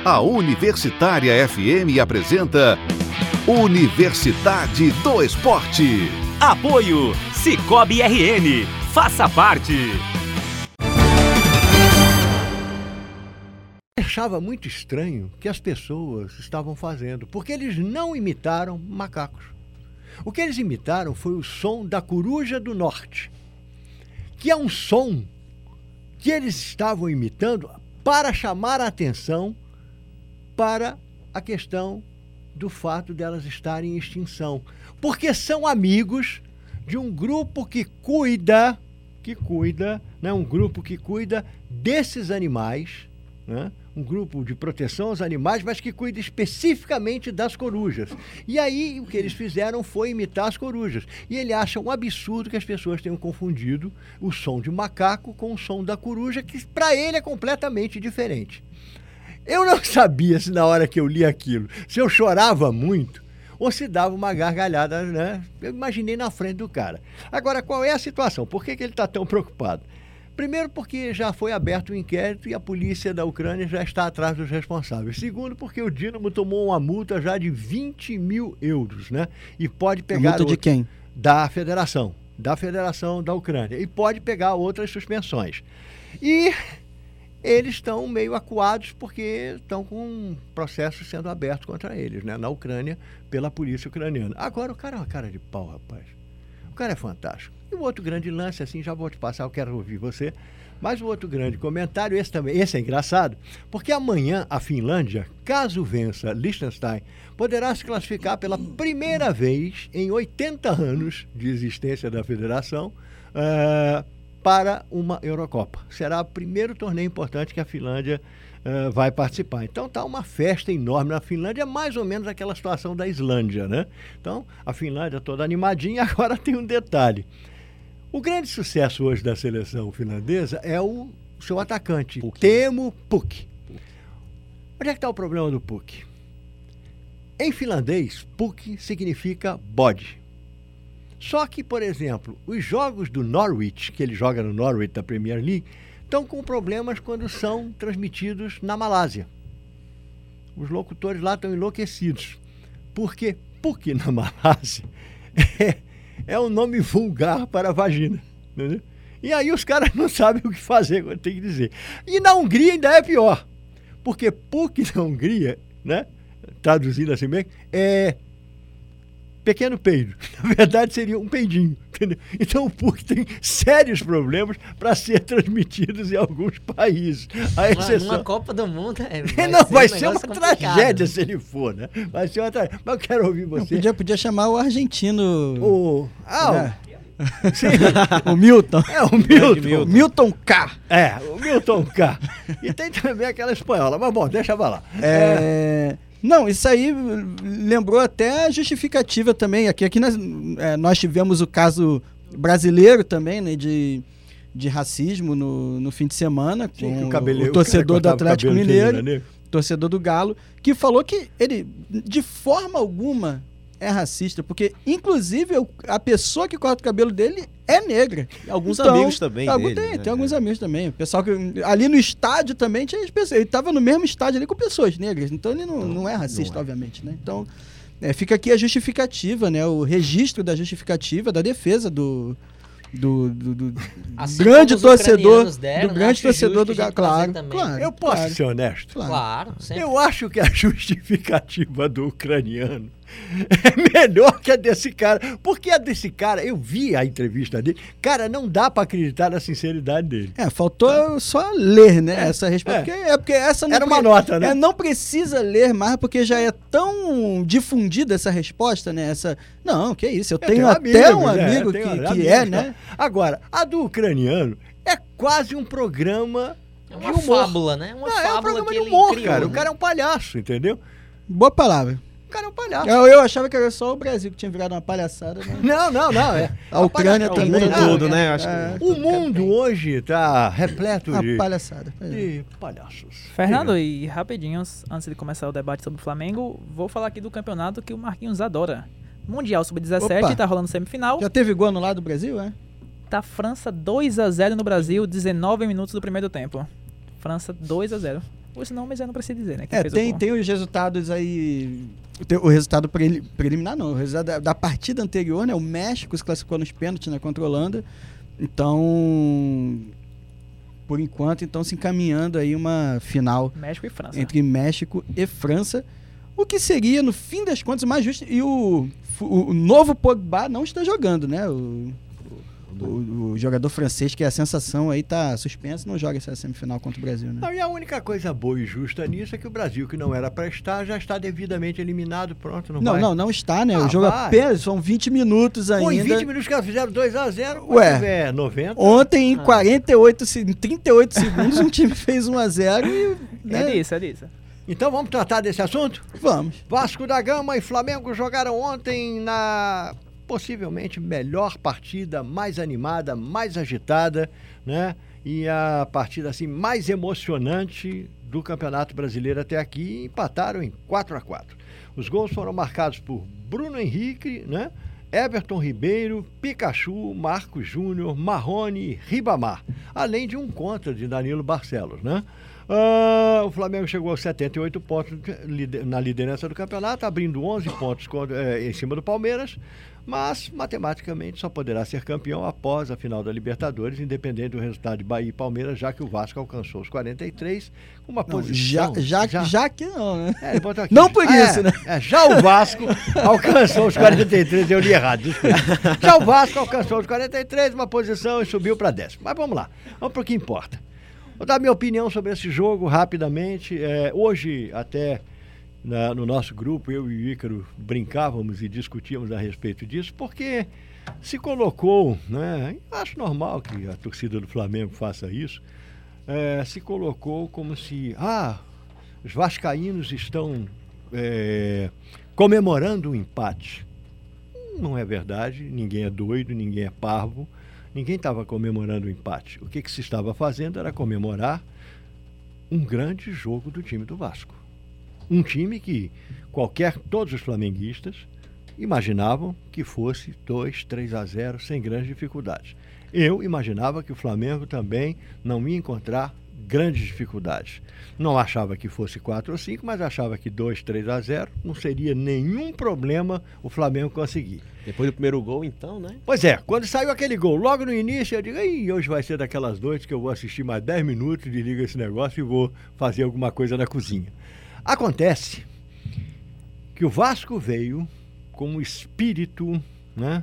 A Universitária FM apresenta Universidade do Esporte. Apoio Cicobi RN. Faça parte. Achava muito estranho o que as pessoas estavam fazendo, porque eles não imitaram macacos. O que eles imitaram foi o som da coruja do norte, que é um som que eles estavam imitando para chamar a atenção para a questão do fato delas estarem em extinção, porque são amigos de um grupo que cuida, né, um grupo que cuida desses animais, né? Um grupo de proteção aos animais, mas que cuida especificamente das corujas. E aí o que eles fizeram foi imitar as corujas. E ele acha um absurdo que as pessoas tenham confundido o som de macaco com o som da coruja, que para ele é completamente diferente. Eu não sabia se na hora que eu li aquilo, se eu chorava muito ou se dava uma gargalhada, né? Eu imaginei na frente do cara. Agora, qual é a situação? Por que ele está tão preocupado? Primeiro, porque já foi aberto um inquérito e a polícia da Ucrânia já está atrás dos responsáveis. Segundo, porque o Dínamo tomou uma multa já de 20 mil euros, né? E pode pegar... A multa de quem? Da Federação da Ucrânia. E pode pegar outras suspensões. E eles estão meio acuados porque estão com um processo sendo aberto contra eles, né? Na Ucrânia, pela polícia ucraniana. Agora, o cara é uma cara de pau, rapaz. O cara é fantástico. E o outro grande lance, assim, já vou te passar, eu quero ouvir você, mas o outro grande comentário, esse é engraçado, porque amanhã a Finlândia, caso vença Liechtenstein, poderá se classificar pela primeira vez em 80 anos de existência da federação para uma Eurocopa. Será o primeiro torneio importante que a Finlândia vai participar. Então está uma festa enorme na Finlândia, mais ou menos aquela situação da Islândia, né? Então a Finlândia toda animadinha. Agora tem um detalhe. O grande sucesso hoje da seleção finlandesa é o seu atacante, Teemu Pukki. Onde é que está o problema do Pukki? Em finlandês, Pukki significa bode. Só que, por exemplo, os jogos do Norwich, que ele joga no Norwich da Premier League, estão com problemas quando são transmitidos na Malásia. Os locutores lá estão enlouquecidos, porque Pukki na Malásia é um nome vulgar para a vagina, entendeu? E aí os caras não sabem o que fazer, tem que dizer. E na Hungria ainda é pior, porque Pukki na Hungria, né, traduzindo assim bem, é pequeno peido. Na verdade seria um peidinho, entendeu? Então o Pukki tem sérios problemas para ser transmitidos em alguns países. A exceção... Uma Copa do Mundo vai ser uma tragédia se ele for, né? Vai ser uma tragédia. Mas eu quero ouvir você. Podia chamar o argentino. Sim. O Milton. O Milton. Milton K. O Milton K. E tem também aquela espanhola. Mas bom, deixa eu falar. Não, isso aí lembrou até a justificativa também. Aqui nós tivemos o caso brasileiro também, né, de racismo no fim de semana, com o torcedor do Atlético Mineiro, torcedor do Galo, que falou que ele, de forma alguma, é racista, porque, inclusive, a pessoa que corta o cabelo dele é negra. Alguns amigos também dele. Tem alguns amigos também. O pessoal que ali no estádio também tinha as pessoas. Ele estava no mesmo estádio ali com pessoas negras. Então ele não é racista, obviamente, né? Então, fica aqui a justificativa, né? O registro da justificativa, da defesa do assim grande torcedor do Galo. Claro. Eu posso ser honesto? Claro, sempre. Eu acho que a justificativa do ucraniano é melhor que a desse cara. Porque a desse cara, eu vi a entrevista dele, cara, não dá pra acreditar na sinceridade dele. Faltou só ler, né? Essa resposta. Porque essa não era uma nota, né? Não precisa ler mais, porque já é tão difundida essa resposta, né? Não, que isso. Eu tenho até um amigo que é, né? Agora, a do ucraniano é quase um programa de humor. Fábula, né? É um programa de humor, cara. O cara é um palhaço, entendeu? Boa palavra. O cara é um palhaço. Eu achava que era só o Brasil que tinha virado uma palhaçada. Né? Não. A Ucrânia também. O mundo todo, né? O mundo hoje está repleto de palhaçada. De palhaços. Fernando, e rapidinho, antes de começar o debate sobre o Flamengo, vou falar aqui do campeonato que o Marquinhos adora. Mundial Sub-17, tá rolando semifinal. Já teve gol no lado do Brasil, é? Tá França 2-0 no Brasil, 19 minutos do primeiro tempo. França 2-0. Os nomes eu não preciso dizer, né? Tem os resultados aí. O resultado preliminar, não. O resultado da partida anterior, né? O México se classificou nos pênaltis, né, contra a Holanda. Então, por enquanto, se encaminhando aí uma final México e França. Entre México e França. O que seria, no fim das contas, mais justo. E o novo Pogba não está jogando, né? O jogador francês, que é a sensação aí, tá suspenso, não joga essa semifinal contra o Brasil, né? Não, e a única coisa boa e justa nisso é que o Brasil, que não era para estar, já está devidamente eliminado, pronto, não está, né? O jogo apenas, são 20 minutos ainda. Em 20 minutos que elas fizeram 2-0, Ué, 90. Ontem, em 38 segundos, um time fez 1-0 e... Né? É disso. Então vamos tratar desse assunto? Vamos. Vasco da Gama e Flamengo jogaram ontem na possivelmente melhor partida, mais animada, mais agitada, né? E a partida assim mais emocionante do Campeonato Brasileiro até aqui, empataram em 4-4. Os gols foram marcados por Bruno Henrique, né? Everton Ribeiro, Pikachu, Marcos Júnior, Marrone e Ribamar, além de um contra de Danilo Barcelos, né? O Flamengo chegou a 78 pontos na liderança do campeonato, abrindo 11 pontos em cima do Palmeiras, mas matematicamente só poderá ser campeão após a final da Libertadores, independente do resultado de Bahia e Palmeiras, já que o Vasco alcançou os 43, com uma posição... Já que não, né? Ele botou aqui, não por isso, né? Já o Vasco alcançou os 43, eu li errado, desculpa. Já o Vasco alcançou os 43, uma posição e subiu para 10º. Mas vamos lá, vamos para o que importa. Vou dar minha opinião sobre esse jogo rapidamente. Hoje, até no nosso grupo, eu e o Ícaro brincávamos e discutíamos a respeito disso, porque se colocou, né? Acho normal que a torcida do Flamengo faça isso, se colocou como se os vascaínos estão comemorando um empate. Não é verdade, ninguém é doido, ninguém é parvo. Ninguém estava comemorando o empate. O que se estava fazendo era comemorar um grande jogo do time do Vasco. Um time que todos os flamenguistas imaginavam que fosse 2-3-0 sem grandes dificuldades. Eu imaginava que o Flamengo também não ia encontrar grandes dificuldades. Não achava que fosse 4 ou 5, mas achava que 2-3-0 não seria nenhum problema o Flamengo conseguir. Depois do primeiro gol, então, né? Pois é, quando saiu aquele gol, logo no início, eu digo, hoje vai ser daquelas noites que eu vou assistir mais 10 minutos, desligo esse negócio e vou fazer alguma coisa na cozinha. Acontece que o Vasco veio com um espírito, né,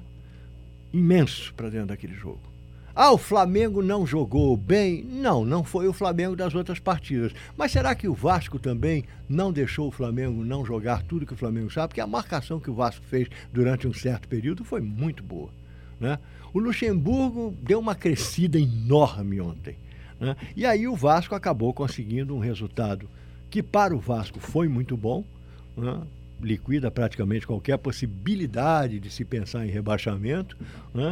imenso para dentro daquele jogo. O Flamengo não jogou bem? Não foi o Flamengo das outras partidas. Mas será que o Vasco também não deixou o Flamengo não jogar tudo que o Flamengo sabe? Porque a marcação que o Vasco fez durante um certo período foi muito boa, né? O Luxemburgo deu uma crescida enorme ontem, né? E aí o Vasco acabou conseguindo um resultado que para o Vasco foi muito bom, né? Liquida praticamente qualquer possibilidade de se pensar em rebaixamento, né?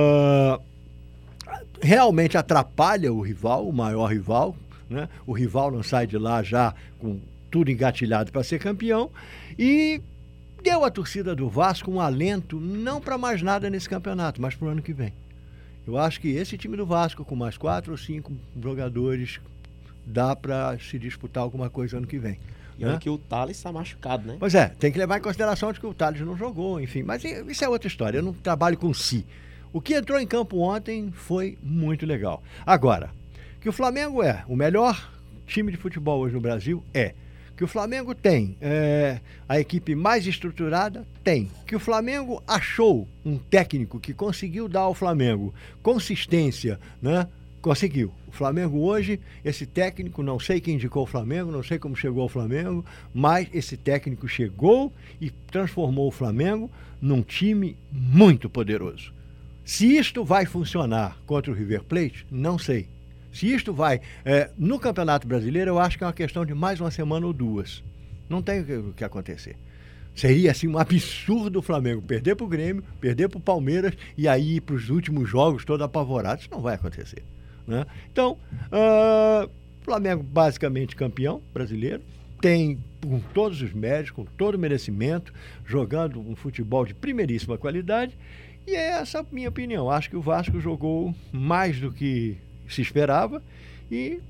Realmente atrapalha o rival, o maior rival, né? O rival não sai de lá já com tudo engatilhado para ser campeão e deu à torcida do Vasco um alento, não para mais nada nesse campeonato, mas para o ano que vem. Eu acho que esse time do Vasco, com mais 4 ou 5 jogadores, dá para se disputar alguma coisa ano que vem. E olha que o Thales está machucado, né? Pois é, tem que levar em consideração de que o Thales não jogou, enfim, mas isso é outra história, eu não trabalho com si. O que entrou em campo ontem foi muito legal. Agora, que o Flamengo é o melhor time de futebol hoje no Brasil, que o Flamengo tem a equipe mais estruturada, tem. Que o Flamengo achou um técnico que conseguiu dar ao Flamengo consistência, né? Conseguiu. O Flamengo hoje, esse técnico, não sei quem indicou o Flamengo, não sei como chegou ao Flamengo, mas esse técnico chegou e transformou o Flamengo num time muito poderoso. Se isto vai funcionar contra o River Plate, não sei. Se isto vai... no Campeonato Brasileiro, eu acho que é uma questão de mais uma semana ou duas. Não tem o que acontecer. Seria, assim, um absurdo o Flamengo perder para o Grêmio, perder para o Palmeiras e aí ir para os últimos jogos todo apavorado. Isso não vai acontecer, né? Então, Flamengo basicamente campeão brasileiro, tem com todos os méritos, com todo o merecimento, jogando um futebol de primeiríssima qualidade. E é essa a minha opinião. Acho que o Vasco jogou mais do que se esperava e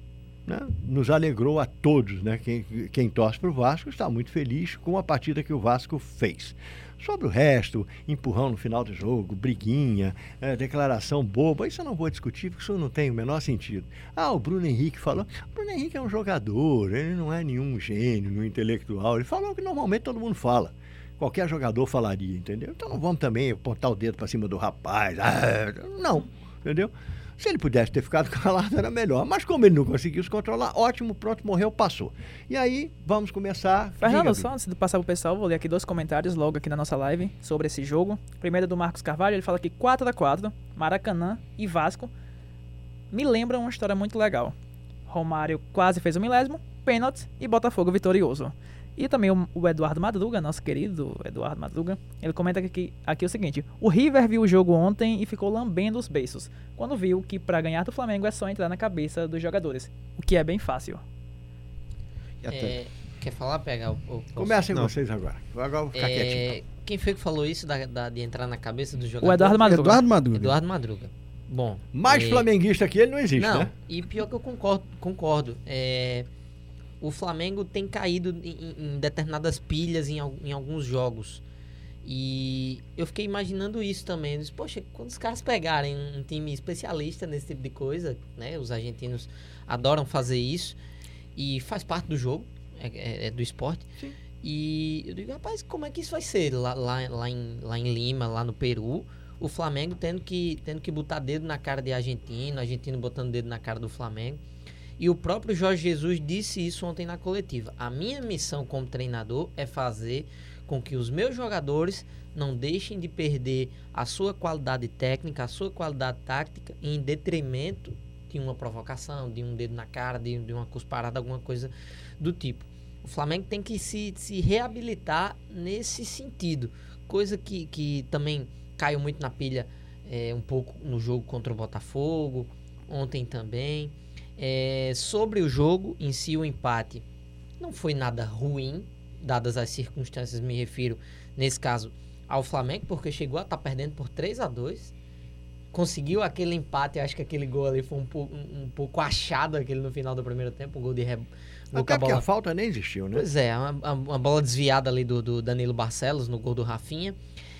né, nos alegrou a todos, né? Quem torce para o Vasco está muito feliz com a partida que o Vasco fez. Sobre o resto, empurrão no final do jogo, briguinha, declaração boba, isso eu não vou discutir porque isso não tem o menor sentido. O Bruno Henrique falou, o Bruno Henrique é um jogador, ele não é nenhum gênio, nenhum intelectual, ele falou o que normalmente todo mundo fala. Qualquer jogador falaria, entendeu? Então não vamos também apontar o dedo para cima do rapaz, não, entendeu? Se ele pudesse ter ficado calado, era melhor. Mas como ele não conseguiu se controlar, ótimo, pronto, morreu, passou. E aí, vamos começar... Fernando, só antes de passar pro pessoal, vou ler aqui 2 comentários logo aqui na nossa live sobre esse jogo. Primeiro é do Marcos Carvalho, ele fala que 4x4, Maracanã e Vasco me lembram uma história muito legal. Romário quase fez o 1000º, pênalti e Botafogo vitorioso. E também o Eduardo Madruga, nosso querido Eduardo Madruga, ele comenta aqui o seguinte: o River viu o jogo ontem e ficou lambendo os beiços, quando viu que para ganhar do Flamengo é só entrar na cabeça dos jogadores, o que é bem fácil. Quer falar? Pega Comecem vocês agora. Agora eu vou ficar quietinho. Quem foi que falou isso de entrar na cabeça dos O jogadores? Eduardo Madruga. Eduardo Madruga. Bom. Mais flamenguista que ele não existe, não, né? E pior que eu concordo. O Flamengo tem caído em determinadas pilhas em alguns jogos. E eu fiquei imaginando isso também. Eu disse, poxa, quando os caras pegarem um time especialista nesse tipo de coisa, né? Os argentinos adoram fazer isso. E faz parte do jogo, é do esporte. Sim. E eu digo, rapaz, como é que isso vai ser lá em Lima, lá no Peru? O Flamengo tendo que botar dedo na cara de argentino botando dedo na cara do Flamengo. E o próprio Jorge Jesus disse isso ontem na coletiva. A minha missão como treinador é fazer com que os meus jogadores não deixem de perder a sua qualidade técnica, a sua qualidade tática, em detrimento de uma provocação, de um dedo na cara, de uma cusparada, alguma coisa do tipo. O Flamengo tem que se reabilitar nesse sentido. Coisa que também caiu muito na pilha um pouco no jogo contra o Botafogo, ontem também. Sobre o jogo em si, o empate não foi nada ruim, dadas as circunstâncias, me refiro nesse caso ao Flamengo, porque chegou a estar perdendo por 3-2, conseguiu aquele empate. Acho que aquele gol ali foi um pouco achado, aquele no final do primeiro tempo, um gol de rebote. Até porque a falta nem existiu, né? Pois é, uma bola desviada ali do Danilo Barcelos no gol do Rafinha.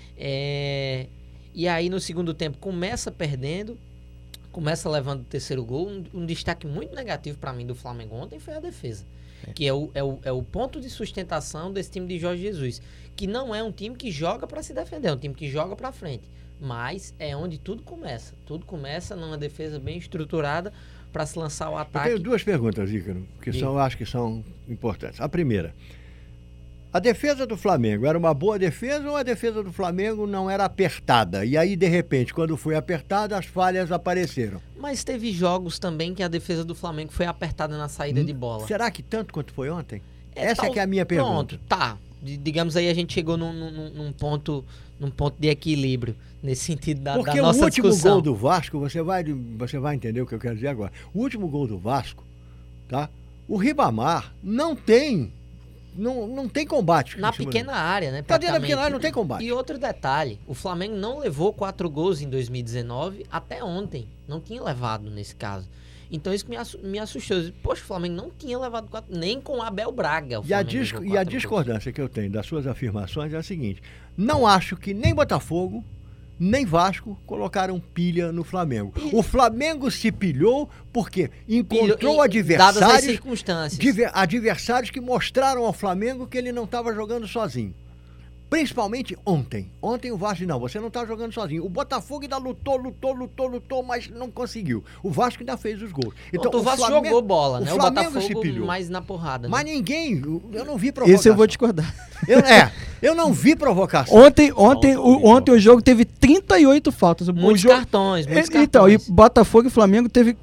E aí no segundo tempo começa perdendo, começa levando o terceiro gol. Um destaque muito negativo para mim do Flamengo ontem foi a defesa, que é o ponto de sustentação desse time de Jorge Jesus, que não é um time que joga para se defender, é um time que joga para frente, mas é onde tudo começa numa defesa bem estruturada para se lançar o ataque. Eu tenho 2 perguntas, Ícaro, que acho que são importantes. A primeira: a defesa do Flamengo era uma boa defesa ou a defesa do Flamengo não era apertada? E aí, de repente, quando foi apertada, as falhas apareceram. Mas teve jogos também que a defesa do Flamengo foi apertada na saída de bola. Será que tanto quanto foi ontem? Essa que é a minha pergunta. Pronto, tá. Digamos aí, a gente chegou num ponto de equilíbrio, nesse sentido da nossa discussão. Porque o último gol do Vasco, você vai entender o que eu quero dizer agora. O último gol do Vasco, tá? O Ribamar não tem combate. Na pequena área, né? Tá dentro da pequena área, não tem combate. E outro detalhe, o Flamengo não levou 4 gols em 2019 até ontem. Não tinha levado nesse caso. Então isso me assustou. Eu disse, poxa, o Flamengo não tinha levado 4, nem com Abel Braga. E a discordância que eu tenho das suas afirmações é a seguinte: não acho que nem Botafogo, nem Vasco colocaram pilha no Flamengo. O Flamengo se pilhou porque encontrou dadas as circunstâncias. Adversários que mostraram ao Flamengo que ele não estava jogando sozinho. Principalmente ontem. Ontem o Vasco não, você não está jogando sozinho. O Botafogo ainda lutou, mas não conseguiu. O Vasco ainda fez os gols. Então, o Vasco jogou bola, né? O Botafogo mais na porrada. Né? Mas ninguém, eu não vi provocação. Isso eu vou discordar. Eu não vi provocação. Ontem o jogo teve 38 faltas. Muitos cartões. Então, e Botafogo e Flamengo teve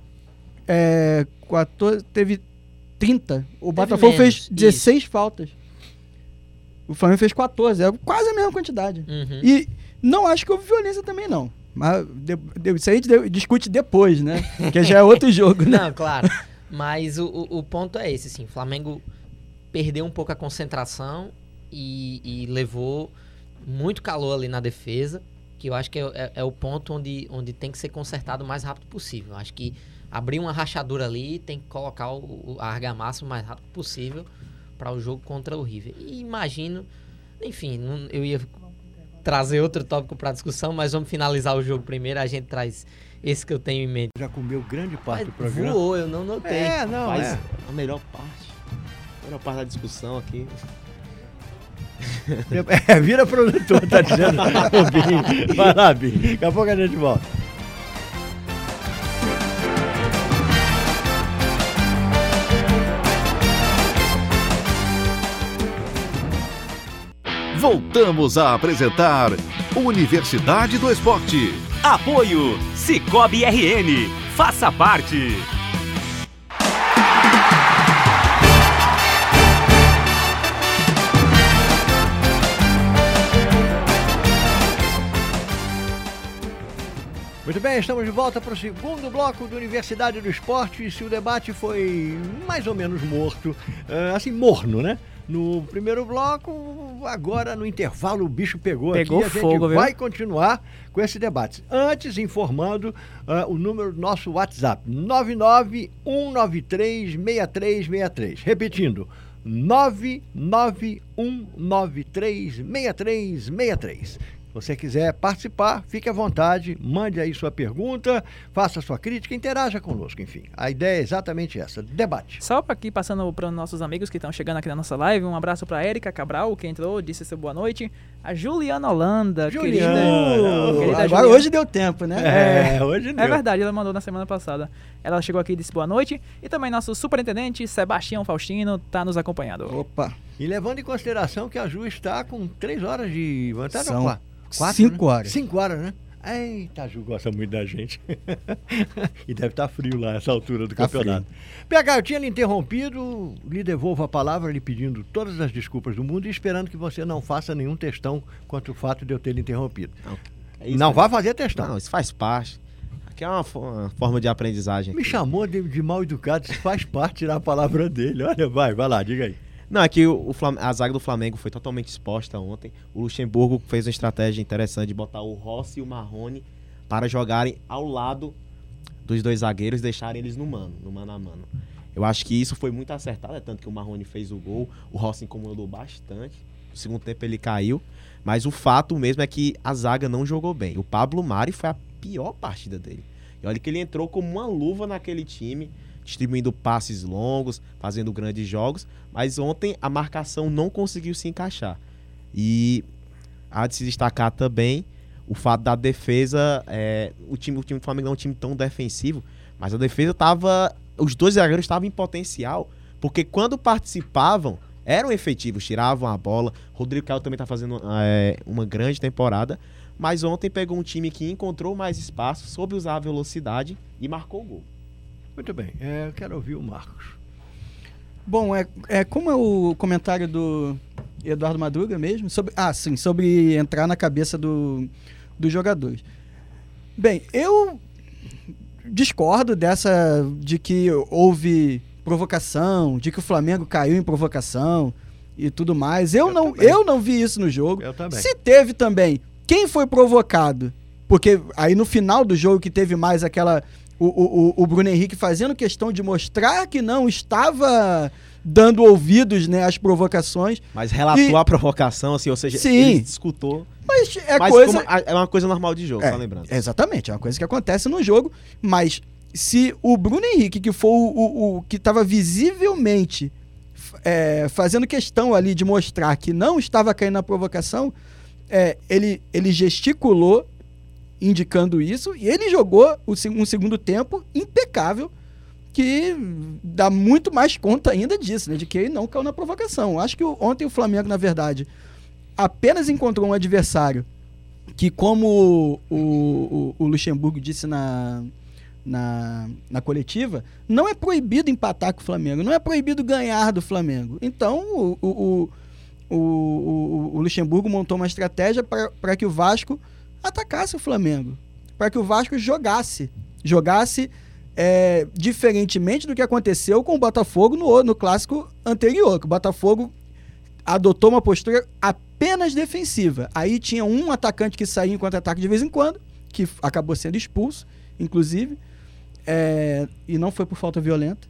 30. O Botafogo fez 16 faltas. O Flamengo fez 14, é quase a mesma quantidade. Uhum. E não acho que houve violência também, não. Mas isso aí a gente discute depois, né? Que já é outro jogo, né? Não, claro. Mas o ponto é esse, assim. O Flamengo perdeu um pouco a concentração e levou muito calor ali na defesa, que eu acho que é o ponto onde tem que ser consertado o mais rápido possível. Eu acho que abrir uma rachadura ali, tem que colocar a argamassa o mais rápido possível para o jogo contra o River. E imagino, enfim, eu ia trazer outro tópico para discussão, mas vamos finalizar o jogo primeiro, a gente traz esse que eu tenho em mente. Já comeu grande parte Mas do programa. voou, eu não notei. Mas a melhor parte da discussão aqui. Vira produtor, tá dizendo. O Binho. Vai lá, Binho. Daqui a pouco a gente volta. Voltamos a apresentar Universidade do Esporte. Apoio Cicobi RN. Faça parte. Muito bem, estamos de volta para o segundo bloco do Universidade do Esporte. Se o debate foi mais ou menos morto, assim, morno, né? No primeiro bloco, agora no intervalo o bicho pegou aqui. Pegou A gente fogo, viu? vai continuar com esse debate. Antes, informando o número do nosso WhatsApp, 991936363. Repetindo, 991936363. Se você quiser participar, fique à vontade, mande aí sua pergunta, faça sua crítica, interaja conosco, enfim. A ideia é exatamente essa, debate. Só para aqui, passando para os nossos amigos que estão chegando aqui na nossa live, um abraço para a Érica Cabral, que entrou, disse seu boa noite. A Juliana Holanda, querida Agora Juliana. hoje deu tempo, né? Hoje deu. É verdade, ela mandou na semana passada. Ela chegou aqui e disse boa noite. E também nosso superintendente, Sebastião Faustino, está nos acompanhando. Opa, E levando em consideração que a Ju está com 3 horas de vantagem, São ou 4, 5 né? horas. 5 horas, né? Eita, a Ju gosta muito da gente. E deve estar frio lá, essa altura do Tá campeonato. PH, eu tinha lhe interrompido, lhe devolvo a palavra, lhe pedindo todas as desculpas do mundo e esperando que você não faça nenhum textão quanto o fato de eu ter lhe interrompido. É isso, Não né? vá fazer textão. Não, isso faz parte. Aqui é uma forma de aprendizagem. Me chamou de mal educado, isso faz parte tirar a palavra dele. Olha, vai lá, diga aí. Não, é que a zaga do Flamengo foi totalmente exposta ontem. O Luxemburgo fez uma estratégia interessante de botar o Rossi e o Marrone para jogarem ao lado dos dois zagueiros e deixarem eles no mano a mano. Eu acho que isso foi muito acertado, é tanto que o Marrone fez o gol, o Rossi incomodou bastante. No segundo tempo ele caiu, mas o fato mesmo é que a zaga não jogou bem. O Pablo Mari foi a pior partida dele. E olha que ele entrou como uma luva naquele time, distribuindo passes longos, fazendo grandes jogos, mas ontem a marcação não conseguiu se encaixar. E há de se destacar também o fato da defesa, o time do Flamengo não é um time tão defensivo, mas a defesa estava, os dois zagueiros estavam em potencial, porque quando participavam, eram efetivos, tiravam a bola. Rodrigo Caio também está fazendo uma grande temporada, mas ontem pegou um time que encontrou mais espaço, soube usar a velocidade e marcou o gol. Muito bem, eu quero ouvir o Marcos. Bom, como é o comentário do Eduardo Madruga mesmo, sobre entrar na cabeça dos jogadores. Bem, eu discordo de que houve provocação, de que o Flamengo caiu em provocação e tudo mais. Eu não vi isso no jogo. Eu também. Se teve também, quem foi provocado? Porque aí no final do jogo que teve mais aquela... O Bruno Henrique fazendo questão de mostrar que não estava dando ouvidos, né, às provocações. Mas relatou a provocação, assim, ou seja, Sim. ele escutou. Mas É uma coisa normal de jogo, só lembrando. Exatamente, é uma coisa que acontece no jogo, mas se o Bruno Henrique, que foi o que estava visivelmente fazendo questão ali de mostrar que não estava caindo na provocação, ele gesticulou indicando isso, e ele jogou um segundo tempo impecável, que dá muito mais conta ainda disso, né, de que ele não caiu na provocação. Acho que ontem o Flamengo, na verdade, apenas encontrou um adversário que, como o Luxemburgo disse na coletiva, não é proibido empatar com o Flamengo, não é proibido ganhar do Flamengo. Então, o Luxemburgo montou uma estratégia para que o Vasco atacasse o Flamengo, para que o Vasco jogasse diferentemente do que aconteceu com o Botafogo no clássico anterior, que o Botafogo adotou uma postura apenas defensiva. Aí tinha um atacante que saía em contra-ataque de vez em quando, que acabou sendo expulso, inclusive. e não foi por falta violenta.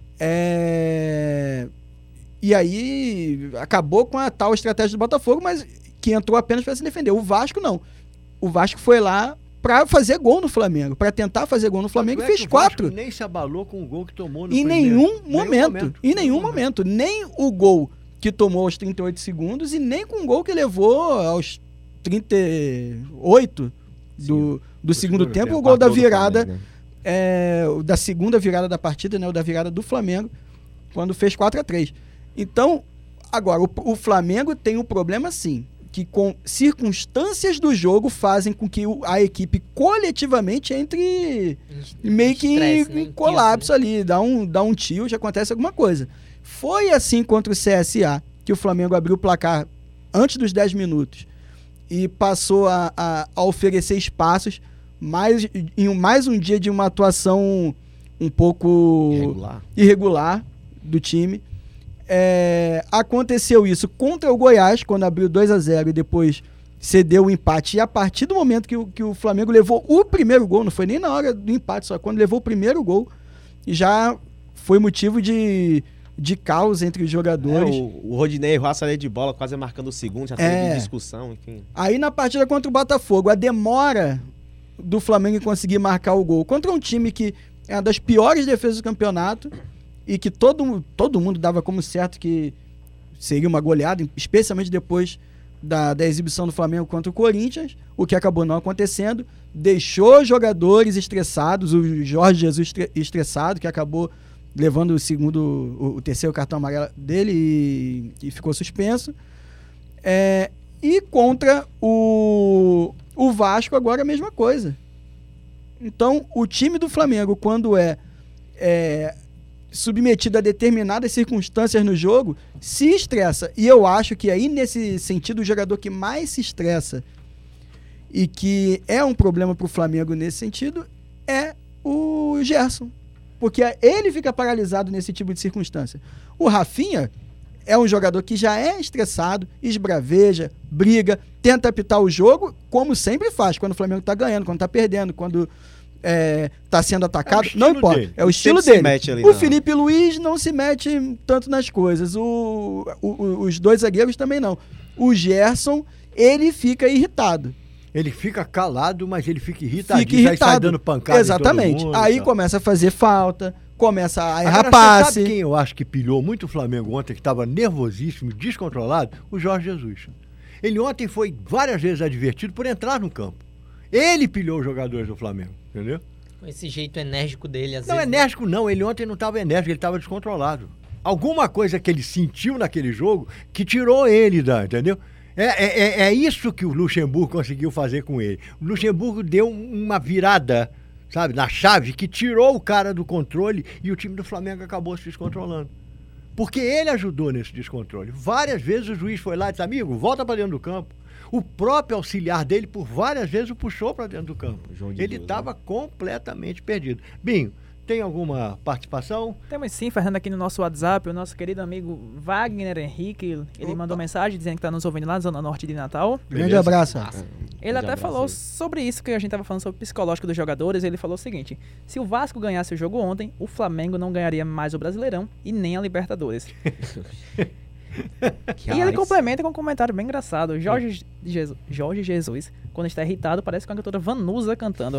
E aí acabou com a tal estratégia do Botafogo, mas que entrou apenas para se defender. O Vasco não. O Vasco foi lá para fazer gol no Flamengo, para tentar fazer gol no Flamengo, e fez 4. Nem se abalou com o gol que tomou no Em primeiro. nenhum momento. Nem o gol que tomou aos 38 segundos e nem com o gol que levou aos 38 do segundo tempo, o gol da virada, da segunda virada da partida, né, o da virada do Flamengo, quando fez 4-3. Então, agora, o Flamengo tem um problema, sim, que com circunstâncias do jogo fazem com que a equipe coletivamente entre meio que em colapso ali, dá um tio, já acontece alguma coisa. Foi assim contra o CSA, que o Flamengo abriu o placar antes dos 10 minutos e passou a oferecer espaços, em mais um dia de uma atuação um pouco irregular do time. Aconteceu isso contra o Goiás, quando abriu 2-0 e depois cedeu o empate. E a partir do momento que o Flamengo levou o primeiro gol, não foi nem na hora do empate, só quando levou o primeiro gol, já foi motivo de caos entre os jogadores. O Rodinei errou a saída de bola, quase marcando o segundo, já teve discussão, enfim. Aí na partida contra o Botafogo, a demora do Flamengo em conseguir marcar o gol contra um time que é uma das piores defesas do campeonato, e que todo mundo dava como certo que seria uma goleada, especialmente depois da exibição do Flamengo contra o Corinthians, o que acabou não acontecendo, deixou jogadores estressados, o Jorge Jesus estressado, que acabou levando o terceiro cartão amarelo dele e ficou suspenso. E contra o Vasco agora a mesma coisa. Então, o time do Flamengo, quando é submetido a determinadas circunstâncias no jogo, se estressa. E eu acho que aí, nesse sentido, o jogador que mais se estressa e que é um problema para o Flamengo nesse sentido é o Gerson. Porque ele fica paralisado nesse tipo de circunstância. O Rafinha é um jogador que já é estressado, esbraveja, briga, tenta apitar o jogo, como sempre faz, quando o Flamengo está ganhando, quando está perdendo, quando está sendo atacado, não importa. É o estilo dele. O Felipe Luiz não se mete tanto nas coisas. Os dois zagueiros também não. O Gerson, ele fica irritado. Ele fica calado, mas ele fica irritadinho. Aí sai dando pancada. Exatamente. Em todo mundo, aí começa a fazer falta, começa a errar passe. Sabe quem eu acho que pilhou muito o Flamengo ontem, que estava nervosíssimo, descontrolado? O Jorge Jesus. Ele ontem foi várias vezes advertido por entrar no campo. Ele pilhou os jogadores do Flamengo, entendeu? Com esse jeito enérgico dele, às não, vezes... Não, enérgico não. Ele ontem não estava enérgico, ele estava descontrolado. Alguma coisa que ele sentiu naquele jogo que tirou ele entendeu? É isso que o Luxemburgo conseguiu fazer com ele. O Luxemburgo deu uma virada, sabe, na chave, que tirou o cara do controle e o time do Flamengo acabou se descontrolando. Porque ele ajudou nesse descontrole. Várias vezes o juiz foi lá e disse, amigo, volta para dentro do campo. O próprio auxiliar dele, por várias vezes, o puxou para dentro do campo. Ele estava completamente perdido. Binho, tem alguma participação? Temos sim, Fernando, aqui no nosso WhatsApp, o nosso querido amigo Wagner Henrique, ele mandou mensagem dizendo que está nos ouvindo lá na Zona Norte de Natal. Grande abraço. Ele até falou sobre isso que a gente estava falando, sobre o psicológico dos jogadores. Ele falou o seguinte: se o Vasco ganhasse o jogo ontem, o Flamengo não ganharia mais o Brasileirão e nem a Libertadores. E ele complementa com um comentário bem engraçado. Jorge Jesus, quando está irritado, parece com a cantora Vanusa cantando.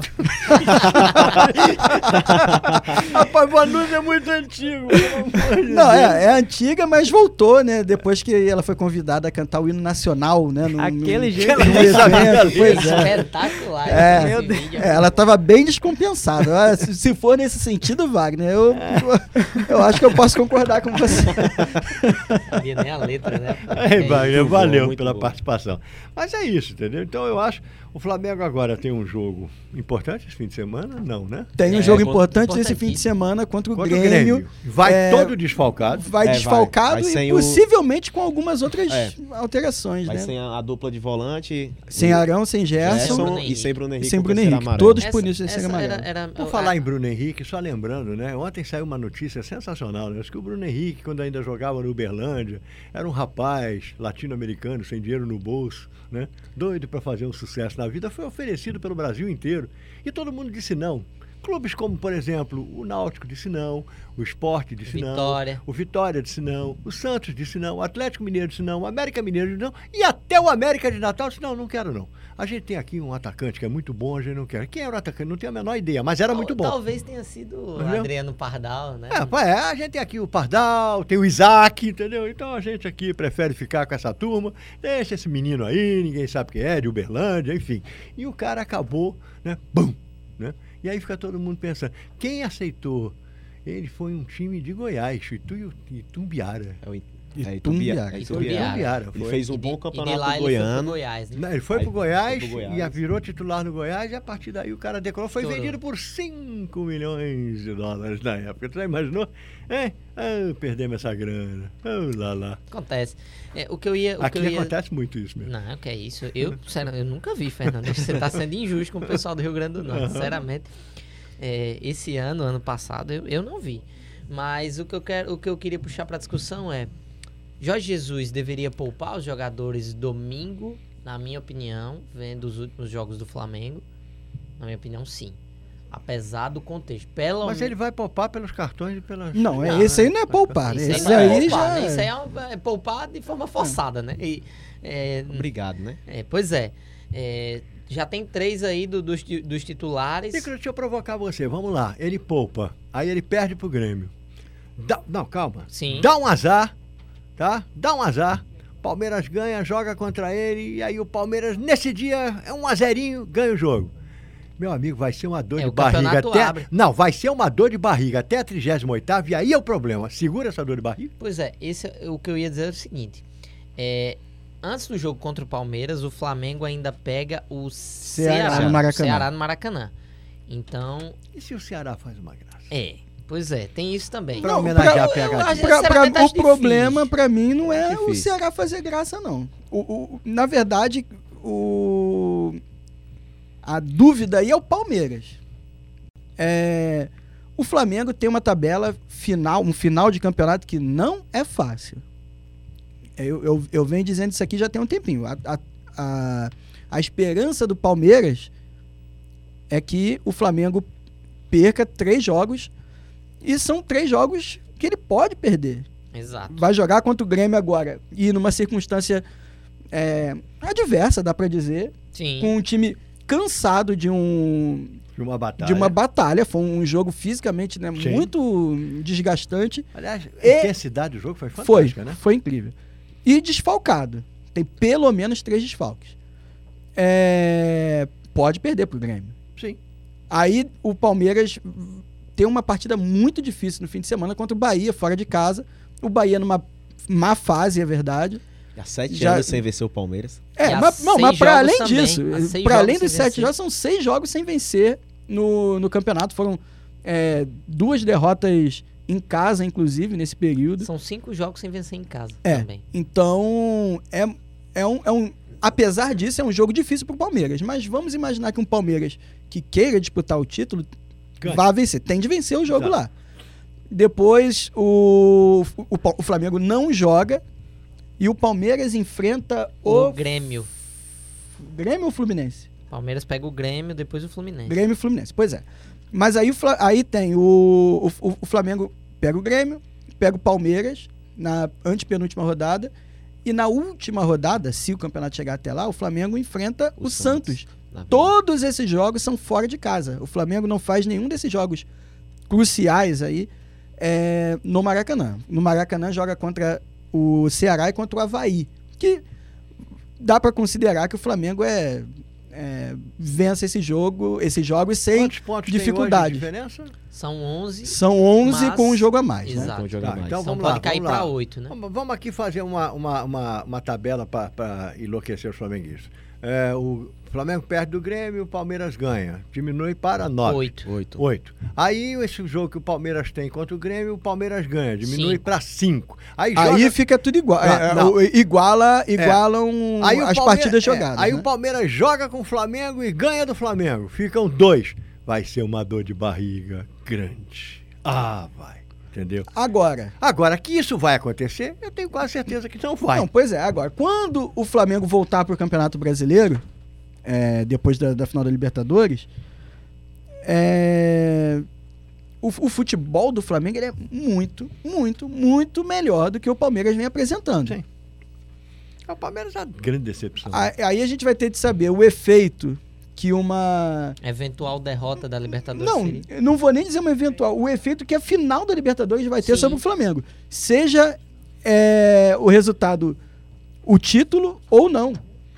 Rapaz, Vanusa é muito antigo. Não, é antiga, mas voltou, né? Depois que ela foi convidada a cantar o hino nacional, né? Aquele jeito. Pois é. Espetacular. Meu Deus. Ela estava bem descompensada. Se for nesse sentido, Wagner, eu acho que eu posso concordar com você. Nem a letra, né? Wagner, valeu muito pela bom. participação. Mas é isso, entendeu? Então eu acho, o Flamengo agora tem um jogo importante esse fim de semana? Não, né? Tem um jogo importante esse fim de semana contra o Grêmio. Vai todo desfalcado. Vai desfalcado vai e sem possivelmente com algumas outras alterações, Vai né? sem a dupla de volante. Sem Arão, sem Gerson. Bruno E sem Bruno Henrique. Sem com Bruno terceiro Henrique. amarelo. Todos punidos sem ser amarelo. Por falar em Bruno Henrique, só lembrando, né? Ontem saiu uma notícia sensacional, né? Acho que o Bruno Henrique, quando ainda jogava no Uberlândia, era um rapaz latino-americano, sem dinheiro no bolso, né? Doido para fazer um sucesso na vida, foi oferecido pelo Brasil inteiro. E todo mundo disse não. Clubes como, por exemplo, o Náutico disse não, o Sport disse não, Vitória. o Vitória disse não, o Santos disse não, o Atlético Mineiro disse não, o América Mineiro disse não, e até o América de Natal disse não quero não. A gente tem aqui um atacante que é muito bom, a gente não quer. Quem era o atacante? Não tenho a menor ideia, mas era muito bom. Talvez tenha sido o Adriano Pardal, né? A gente tem aqui o Pardal, tem o Isaac, entendeu? Então a gente aqui prefere ficar com essa turma, deixa esse menino aí, ninguém sabe quem é, de Uberlândia, enfim. E o cara acabou, né? Bum! Né? E aí fica todo mundo pensando, quem aceitou? Ele foi um time de Goiás, Itumbiara. Itumbiara. Ele fez um bom campeonato lá goiano. Goiás, né? Não, ele foi pro Goiás, Goiás e virou titular no Goiás, e a partir daí o cara decolou, foi vendido por 5 milhões de dólares na época. Tu já imaginou? Perdemos essa grana. Lá. Acontece. Aqui acontece muito isso mesmo. Não, que é isso. Eu nunca vi, Fernando. Você está sendo injusto com o pessoal do Rio Grande do Norte, sinceramente. Esse ano passado, eu não vi. Mas o que eu queria puxar para a discussão é: Jorge Jesus deveria poupar os jogadores domingo, na minha opinião, vendo os últimos jogos do Flamengo? Na minha opinião, sim. Apesar do contexto. Mas ele vai poupar pelos cartões e pelas... Não, esse aí não é poupar. Esse aí já... Isso aí é poupar de forma forçada, né? Obrigado, né? Pois é. Já tem 3 aí dos titulares. Deixa eu provocar você. Vamos lá. Ele poupa. Aí ele perde pro Grêmio. Não, calma. Sim. Dá um azar, tá? Dá um azar. Palmeiras ganha, joga contra ele. E aí o Palmeiras, nesse dia, é 1-0, ganha o jogo. Meu amigo, vai ser uma dor de barriga até... Não, vai ser uma dor de barriga até a 38ª, e aí é o problema. Segura essa dor de barriga. Pois é, o que eu ia dizer é o seguinte. Antes do jogo contra o Palmeiras, o Flamengo ainda pega o Ceará no Maracanã. Então... E se o Ceará faz uma graça? Pois é, tem isso também. Pra homenagear a PH. O problema pra mim não é o Ceará fazer graça, não. Na verdade, a dúvida aí é o Palmeiras. O Flamengo tem uma tabela final, um final de campeonato que não é fácil. Eu venho dizendo isso aqui já tem um tempinho. A esperança do Palmeiras é que o Flamengo perca 3 jogos, e são 3 jogos que ele pode perder. Exato. Vai jogar contra o Grêmio agora, e numa circunstância adversa, dá pra dizer. Sim. Com um time cansado de uma batalha. Foi um jogo fisicamente, né, muito desgastante. Aliás, a intensidade do jogo foi fantástica, né? Foi incrível. E desfalcado. Tem pelo menos 3 desfalques. Pode perder pro Grêmio. Sim. Aí o Palmeiras tem uma partida muito difícil no fim de semana contra o Bahia, fora de casa. O Bahia numa má fase, é verdade. Há 7 anos sem vencer o Palmeiras. Mas para além disso, para além dos 7 jogos, são 6 jogos sem vencer no campeonato. Foram 2 derrotas em casa, inclusive, nesse período. São 5 jogos sem vencer em casa também. Então, apesar disso, é um jogo difícil pro Palmeiras. Mas vamos imaginar que um Palmeiras que queira disputar o título vá vencer. Tem de vencer o jogo lá. Depois, o Flamengo não joga e o Palmeiras enfrenta o Grêmio. Grêmio ou Fluminense? Palmeiras pega o Grêmio, depois o Fluminense. Grêmio e Fluminense, pois é. Mas aí tem o Flamengo pega o Grêmio, pega o Palmeiras na antepenúltima rodada, e na última rodada, se o campeonato chegar até lá, o Flamengo enfrenta o Santos. Todos esses jogos são fora de casa. O Flamengo não faz nenhum desses jogos cruciais aí no Maracanã. No Maracanã joga contra o Ceará e contra o Avaí, que dá para considerar que o Flamengo vence esses jogos sem Quantos pontos dificuldade. Tem hoje de diferença? São 11. São 11 com um jogo a mais. Exato. Né? Então vamos pode lá, cair para 8, né? Vamos aqui fazer uma tabela para enlouquecer os flamenguistas. O Flamengo perde do Grêmio, o Palmeiras ganha. Diminui para 9. 8. Aí esse jogo que o Palmeiras tem contra o Grêmio, o Palmeiras ganha. Diminui para 5. Aí fica tudo igual. Igualam as partidas jogadas. Aí né? o Palmeiras joga com o Flamengo e ganha do Flamengo. Ficam 2. Vai ser uma dor de barriga grande. Vai. Entendeu? Agora, que isso vai acontecer, eu tenho quase certeza que não vai. Não, pois é. Agora, quando o Flamengo voltar para o Campeonato Brasileiro, depois da final da Libertadores, o futebol do Flamengo ele é muito, muito, muito melhor do que o Palmeiras vem apresentando. Sim. O Palmeiras é uma grande decepção. Aí a gente vai ter de saber o efeito que uma... Eventual derrota da Libertadores. Não, seria. não vou nem dizer uma eventual. O efeito que a final da Libertadores vai ter Sim. sobre o Flamengo. Seja o resultado, o título ou não.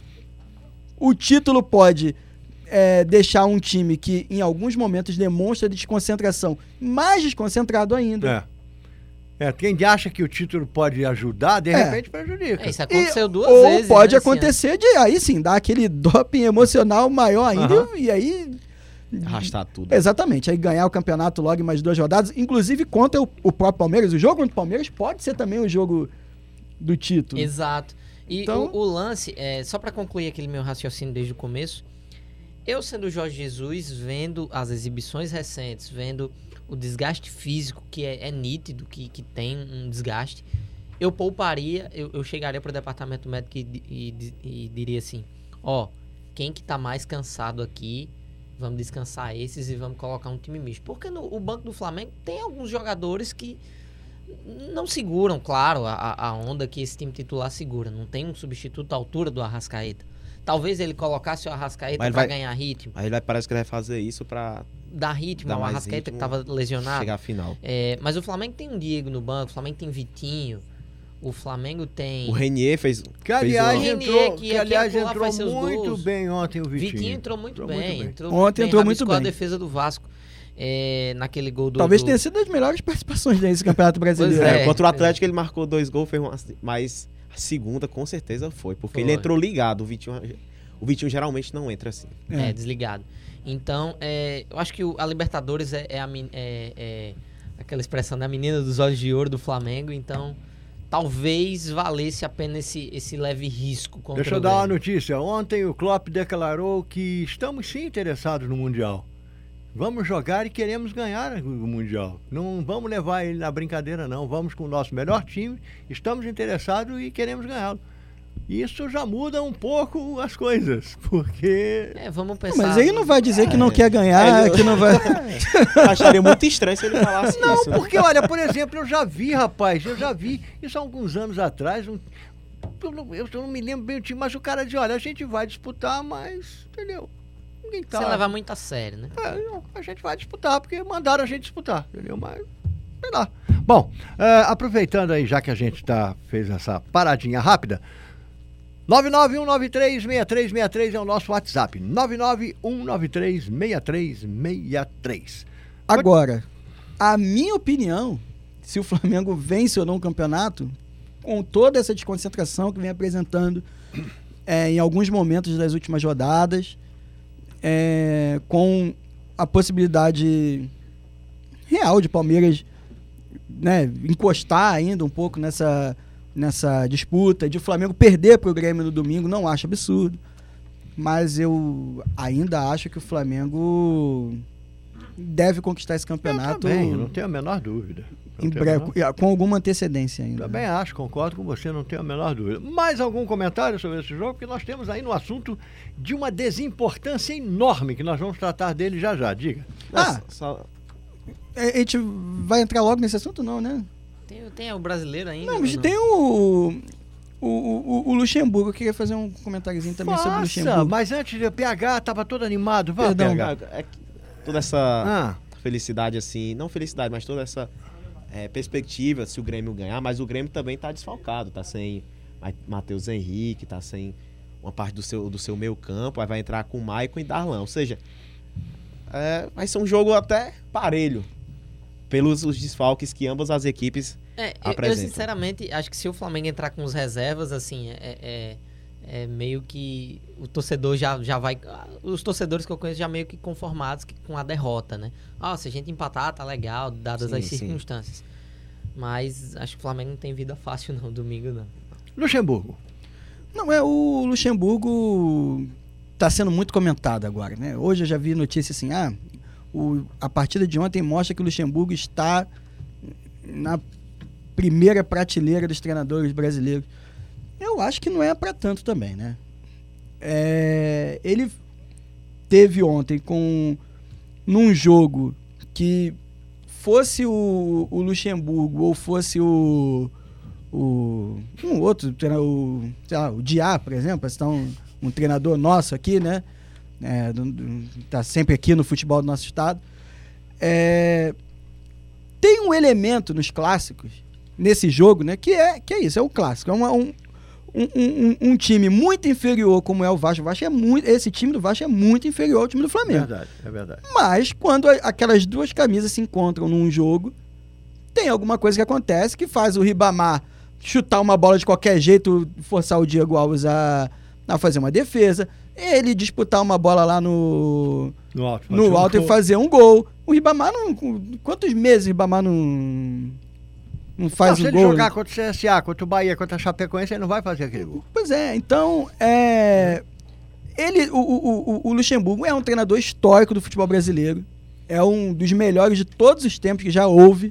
O título pode deixar um time que em alguns momentos demonstra desconcentração mais desconcentrado ainda. Quem acha que o título pode ajudar, de repente prejudica. Isso aconteceu duas Ou vezes. pode né, esse acontecer de aí sim, dar aquele doping emocional maior ainda e aí... Arrastar tudo. Exatamente, aí ganhar o campeonato logo em mais 2 rodadas, inclusive contra o próprio Palmeiras. O jogo contra o Palmeiras pode ser também o jogo do título. Exato. E Então- o lance, só pra concluir aquele meu raciocínio desde o começo, eu sendo o Jorge Jesus, vendo as exibições recentes, vendo o desgaste físico, que é nítido, que tem um desgaste, eu pouparia, eu chegaria pro departamento médico e diria assim, quem que tá mais cansado aqui, vamos descansar esses e vamos colocar um time misto. Porque o banco do Flamengo tem alguns jogadores que não seguram, claro, a onda que esse time titular segura. Não tem um substituto à altura do Arrascaeta. Talvez ele colocasse o Arrascaeta pra ganhar ritmo. Aí parece que ele vai fazer isso pra Dar ritmo Dar ao mais Arrascaeta ritmo, que tava lesionado. chegar à final. Mas o Flamengo tem um Diego no banco, o Flamengo tem Vitinho, o Flamengo tem... O Renier fez... Que aliás Renier, entrou, que que, aliás, aqui e acolá entrou faz seus muito gols. bem ontem o Vitinho. Vitinho entrou muito bem. Ontem entrou muito rabiscou bem. a defesa do Vasco naquele gol do... Talvez tenha sido das melhores participações desse Campeonato Brasileiro. Pois é. Contra o Atlético ele marcou 2 gols, mas a segunda com certeza foi. Porque ele entrou ligado. O Vitinho geralmente não entra assim. Desligado. Então, eu acho que a Libertadores é aquela expressão da menina dos olhos de ouro do Flamengo. Então, talvez valesse a pena esse leve risco contra Deixa eu o dar uma Grêmio. notícia. Ontem o Klopp declarou que estamos sim interessados no Mundial. Vamos jogar e queremos ganhar o Mundial. Não vamos levar ele na brincadeira, não. Vamos com o nosso melhor time, estamos interessados e queremos ganhá-lo. Isso já muda um pouco as coisas, porque... Vamos pensar... Mas ele não vai dizer que não quer ganhar, que não vai... Acharia muito estranho se ele falasse Não, isso. né? porque, olha, por exemplo, eu já vi isso há alguns anos atrás, eu não me lembro bem o time, mas o cara dizia, olha, a gente vai disputar, mas, entendeu? Ninguém tá... Você levar muito a sério, né? A gente vai disputar, porque mandaram a gente disputar, entendeu? Mas, sei lá. Bom, aproveitando aí, já que a gente fez essa paradinha rápida, 991936363 é o nosso WhatsApp, 991936363. Agora, a minha opinião, se o Flamengo vence ou não o campeonato, com toda essa desconcentração que vem apresentando em alguns momentos das últimas rodadas, com a possibilidade real de Palmeiras, né, encostar ainda um pouco nessa disputa, de o Flamengo perder para o Grêmio no domingo, não acho absurdo, mas eu ainda acho que o Flamengo deve conquistar esse campeonato Eu não tenho a menor dúvida. em breve, com alguma antecedência ainda. Também acho, concordo com você, não tenho a menor dúvida. Mais algum comentário sobre esse jogo? Porque nós temos aí no assunto de uma desimportância enorme, que nós vamos tratar dele já já, diga. A gente vai entrar logo nesse assunto, não, né? Tem o brasileiro ainda? Não, ou mas tem o Luxemburgo. Eu queria fazer um comentáriozinho também sobre o Luxemburgo. Mas antes de PH estava todo animado. Vai, Perdão. PH. Toda essa felicidade assim, não felicidade, mas toda essa perspectiva se o Grêmio ganhar, mas o Grêmio também tá desfalcado, tá sem Matheus Henrique, tá sem uma parte do seu meio campo, aí vai entrar com Maicon e Darlan, ou seja, vai ser um jogo até parelho, pelos os desfalques que ambas as equipes apresentam. Eu sinceramente acho que se o Flamengo entrar com os reservas, assim, meio que o torcedor já vai... Os torcedores que eu conheço já meio que conformados com a derrota, né? Se a gente empatar, tá legal, dadas as circunstâncias. Mas acho que o Flamengo não tem vida fácil não, domingo não. Luxemburgo. Não, o Luxemburgo tá sendo muito comentado agora, né? Hoje eu já vi notícia assim, a partida de ontem mostra que o Luxemburgo está na primeira prateleira dos treinadores brasileiros. Eu acho que não é para tanto também, né? Ele teve ontem com num jogo que fosse o Luxemburgo ou fosse um outro, sei lá, o Diá, por exemplo, um treinador nosso aqui, né? Tá sempre aqui no futebol do nosso estado. Tem um elemento nos clássicos, nesse jogo, né? Que é isso, é um clássico. É um time muito inferior como é o Vasco. Esse time do Vasco é muito inferior ao time do Flamengo. É verdade. Mas quando aquelas duas camisas se encontram num jogo, tem alguma coisa que acontece que faz o Ribamar chutar uma bola de qualquer jeito, forçar o Diego Alves a fazer uma defesa, ele disputar uma bola lá no alto e fazer um gol. O Ribamar quantos meses o Ribamar não faz se o ele gol? jogar contra o CSA, contra o Bahia, contra a Chapecoense, ele não vai fazer aquele gol. Pois é, então o Luxemburgo é um treinador histórico do futebol brasileiro, é um dos melhores de todos os tempos que já houve,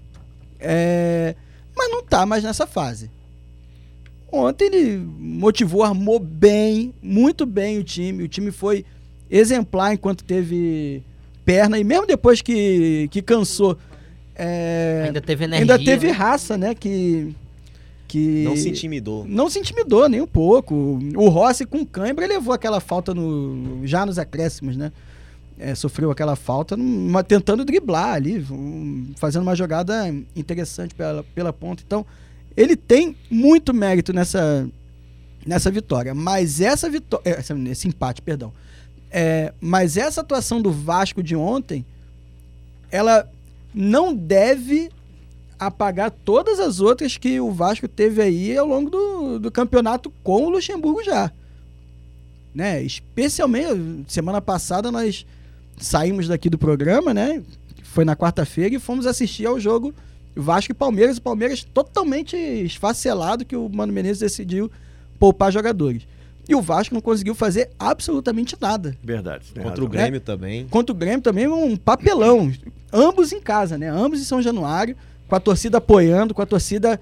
mas não está mais nessa fase. Ontem ele motivou, armou bem, muito bem o time foi exemplar enquanto teve perna, e mesmo depois que cansou, ainda teve energia, ainda teve raça, né, que não se intimidou. Não se intimidou nem um pouco. O Rossi com cãibra levou aquela falta já nos acréscimos, né? Sofreu aquela falta tentando driblar ali, fazendo uma jogada interessante pela ponta. Então, ele tem muito mérito nessa vitória. Mas esse empate, perdão. Mas essa atuação do Vasco de ontem, ela não deve apagar todas as outras que o Vasco teve aí ao longo do campeonato com o Luxemburgo já. Né? Especialmente, semana passada nós saímos daqui do programa, né? Foi na quarta-feira e fomos assistir ao jogo Vasco e Palmeiras. O Palmeiras totalmente esfacelado, que o Mano Menezes decidiu poupar jogadores. E o Vasco não conseguiu fazer absolutamente nada. Verdade. Contra o Grêmio também. Contra o Grêmio também, um papelão. Ambos em casa, né? Ambos em São Januário, com a torcida apoiando, com a torcida,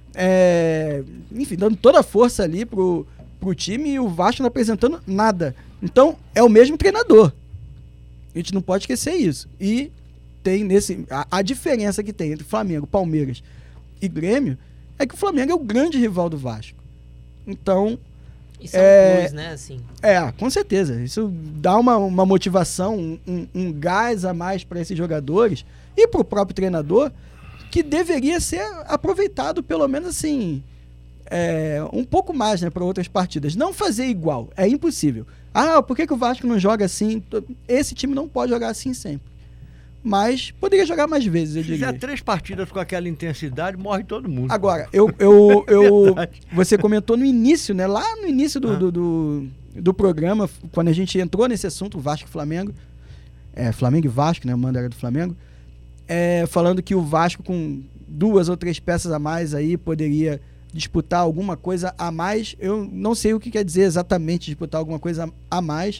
enfim, dando toda a força ali pro time, e o Vasco não apresentando nada. Então, é o mesmo treinador. A gente não pode esquecer isso. E tem a diferença que tem entre Flamengo, Palmeiras e Grêmio é que o Flamengo é o grande rival do Vasco. Então, isso é um plus, né, assim. Com certeza. Isso dá uma motivação, um gás a mais para esses jogadores e para o próprio treinador, que deveria ser aproveitado, pelo menos assim, um pouco mais, né, para outras partidas. Não fazer igual, é impossível. Por que o Vasco não joga assim? Esse time não pode jogar assim sempre. Mas poderia jogar mais vezes, eu diria. Se fizer 3 partidas com aquela intensidade, morre todo mundo. Agora, você comentou no início, né? Lá no início do programa, quando a gente entrou nesse assunto, Vasco e Flamengo, Flamengo e Vasco, né? O mando era do Flamengo, falando que o Vasco, com 2 ou 3 peças a mais aí, poderia disputar alguma coisa a mais. Eu não sei o que quer dizer exatamente disputar alguma coisa a mais.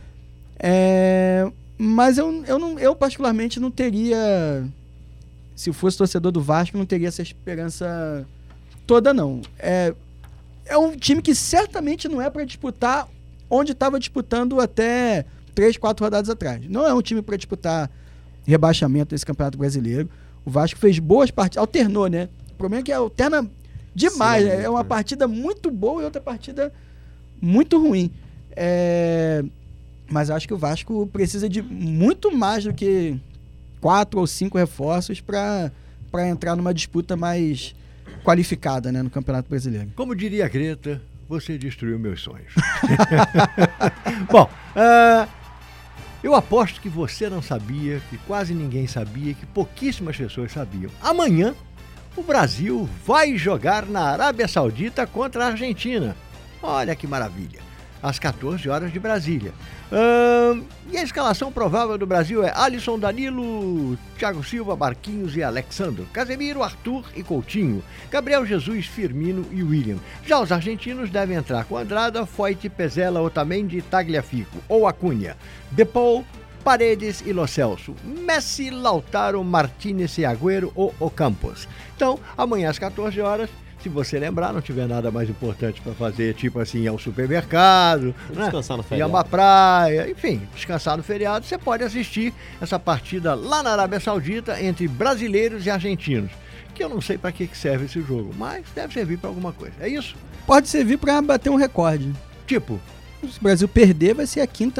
Mas eu particularmente não teria, se eu fosse torcedor do Vasco, não teria essa esperança toda, não. É um time que certamente não é para disputar onde estava disputando até 3, 4 rodadas atrás. Não é um time para disputar rebaixamento desse Campeonato Brasileiro. O Vasco fez boas partidas, alternou, né? O problema é que alterna demais. Sim, é uma partida muito boa e outra partida muito ruim. Mas eu acho que o Vasco precisa de muito mais do que 4 ou 5 reforços para entrar numa disputa mais qualificada, né, no Campeonato Brasileiro. Como diria a Greta, você destruiu meus sonhos. Bom, eu aposto que você não sabia, que quase ninguém sabia, que pouquíssimas pessoas sabiam. Amanhã, o Brasil vai jogar na Arábia Saudita contra a Argentina. Olha que maravilha. Às 14 horas de Brasília. E a escalação provável do Brasil é Alisson, Danilo, Thiago Silva, Marquinhos e Alexandro, Casemiro, Arthur e Coutinho, Gabriel Jesus, Firmino e William. Já os argentinos devem entrar com Andrada, Foyt, Pezela, Otamendi, Tagliafico ou Acunha, De Paul, Paredes e Lo Celso, Messi, Lautaro, Martínez e Agüero ou Ocampos. Então, amanhã às 14 horas, Se você lembrar, não tiver nada mais importante para fazer, tipo assim, ir ao supermercado, né? Descansar no Ir a feriado. uma praia, enfim, descansar no feriado, você pode assistir essa partida lá na Arábia Saudita entre brasileiros e argentinos. Que eu não sei para que serve esse jogo, mas deve servir para alguma coisa. É isso? Pode servir para bater um recorde. Tipo, Se o Brasil perder, vai ser a quinto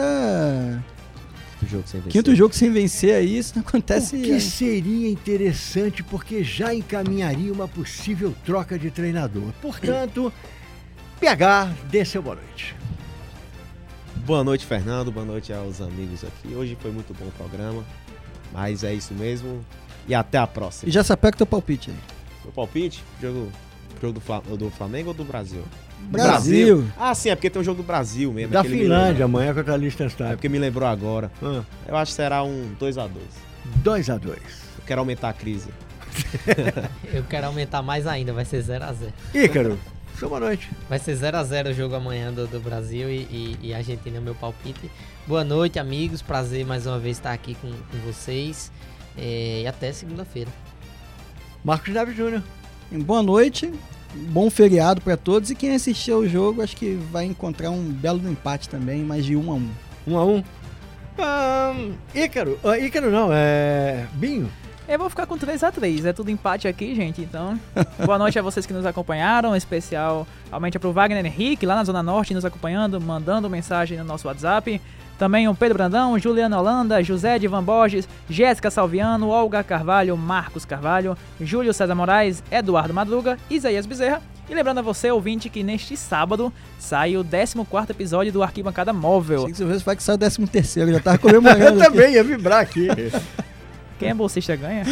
jogo sem vencer aí, isso não acontece. o que seria interessante porque já encaminharia uma possível troca de treinador. Portanto, PH, dê seu boa noite. Boa noite, Fernando. Boa noite aos amigos aqui. Hoje foi muito bom o programa, mas é isso mesmo. E até a próxima. E já sabe o teu palpite aí. Meu palpite? Jogo do Flamengo ou do Brasil? Brasil. Ah, sim, é porque tem um jogo do Brasil mesmo. Da aquele me Finlândia, lembra. amanhã contra a É Liechtenstein. porque me lembrou agora. Ah, Eu acho que será um 2-2. 2-2. Eu quero aumentar a crise. Eu quero aumentar mais ainda, vai ser 0x0. Ícaro, sua boa noite. Vai ser 0x0 o jogo amanhã do Brasil e Argentina é o meu palpite. Boa noite, amigos. Prazer mais uma vez estar aqui com vocês. E até segunda-feira. Marcos Neves Júnior. Boa noite, bom feriado para todos. E quem assistiu ao jogo, acho que vai encontrar um belo empate também, mais de 1-1. 1-1. Ícaro. Ícaro não, Binho. Eu vou ficar com 3x3, é tudo empate aqui, gente, então... Boa noite a vocês que nos acompanharam, em especial, aumente pro Wagner Henrique, lá na Zona Norte, nos acompanhando, mandando mensagem no nosso WhatsApp. Também o Pedro Brandão, Juliano Holanda, José de Van Borges, Jéssica Salviano, Olga Carvalho, Marcos Carvalho, Júlio César Moraes, Eduardo Madruga, Isaías Bezerra. E lembrando a você, ouvinte, que neste sábado sai o 14º episódio do Arquibancada Móvel. Achei que você vai que sai o 13º, já tava comemorando. Eu também ia vibrar aqui. Quem é bolsista ganha.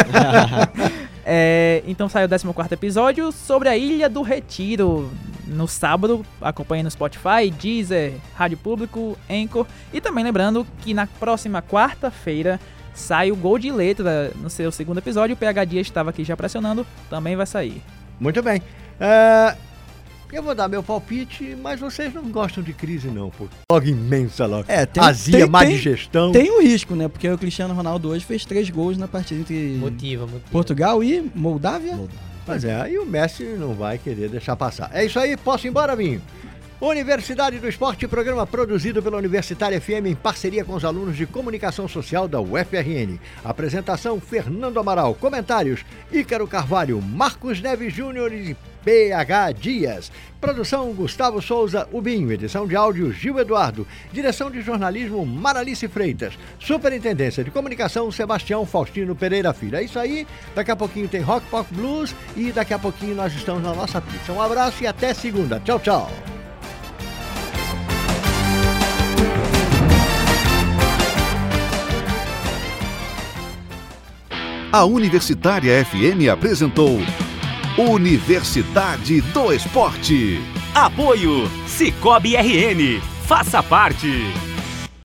Então sai o 14º episódio sobre a Ilha do Retiro. No sábado, acompanhe no Spotify, Deezer, Rádio Público, Anchor. E também lembrando que na próxima quarta-feira sai o Gol de Letra no seu segundo episódio. O PH Dias estava aqui já pressionando, também vai sair. Muito bem. Eu vou dar meu palpite, mas vocês não gostam de crise não, pô. Logo imensa, logo. Azia, má digestão. Tem um risco, né? Porque o Cristiano Ronaldo hoje fez 3 gols na partida entre Motiva. Portugal e Moldávia. Mas aí o Messi não vai querer deixar passar. É isso aí, posso ir embora, Vinho? Universidade do Esporte, programa produzido pela Universitária FM em parceria com os alunos de Comunicação Social da UFRN. Apresentação, Fernando Amaral. Comentários, Ícaro Carvalho, Marcos Neves Júnior e PH Dias. Produção, Gustavo Souza, Ubinho. Edição de áudio, Gil Eduardo. Direção de jornalismo, Maralice Freitas. Superintendência de Comunicação, Sebastião Faustino Pereira Filho. É isso aí, daqui a pouquinho tem Rock Pop Blues e daqui a pouquinho nós estamos na nossa pizza. Um abraço e até segunda. Tchau, tchau. A Universitária FM apresentou Universidade do Esporte. Apoio Cicobi RN. Faça parte.